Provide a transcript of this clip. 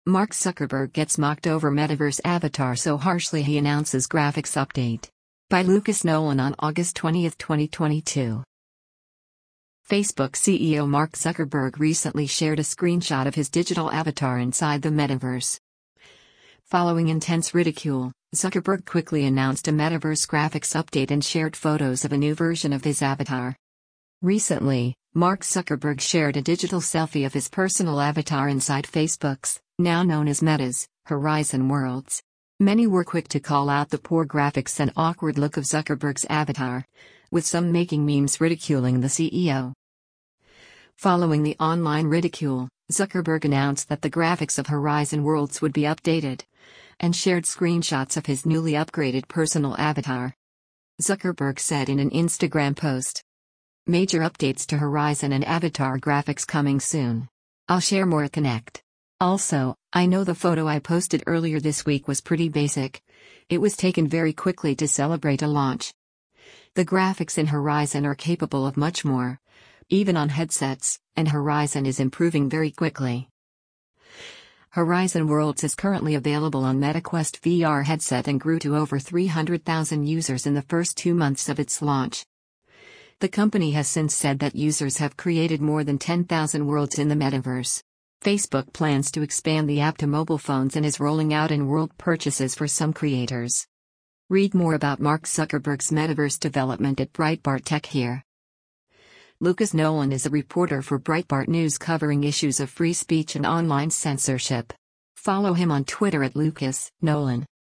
Mark Zuckerberg gets mocked over metaverse avatar so harshly he announces graphics update. By Lucas Nolan on August 20, 2022. Facebook CEO Mark Zuckerberg recently shared a screenshot of his digital avatar inside the metaverse. Following intense ridicule, Zuckerberg quickly announced a metaverse graphics update and shared photos of a new version of his avatar. Recently, Mark Zuckerberg shared a digital selfie of his personal avatar inside Facebook's, now known as Meta's, Horizon Worlds. Many were quick to call out the poor graphics and awkward look of Zuckerberg's avatar, with some making memes ridiculing the CEO. Following the online ridicule, Zuckerberg announced that the graphics of Horizon Worlds would be updated, and shared screenshots of his newly upgraded personal avatar. Zuckerberg said in an Instagram post, "Major updates to Horizon and avatar graphics coming soon. I'll share more at Connect. Also, I know the photo I posted earlier this week was pretty basic. It was taken very quickly to celebrate a launch. The graphics in Horizon are capable of much more, even on headsets, and Horizon is improving very quickly." Horizon Worlds is currently available on MetaQuest VR headset and grew to over 300,000 users in the first 2 months of its launch. The company has since said that users have created more than 10,000 worlds in the metaverse. Facebook plans to expand the app to mobile phones and is rolling out in-world purchases for some creators. Read more about Mark Zuckerberg's metaverse development at Breitbart Tech here. Lucas Nolan is a reporter for Breitbart News covering issues of free speech and online censorship. Follow him on Twitter at Lucas Nolan.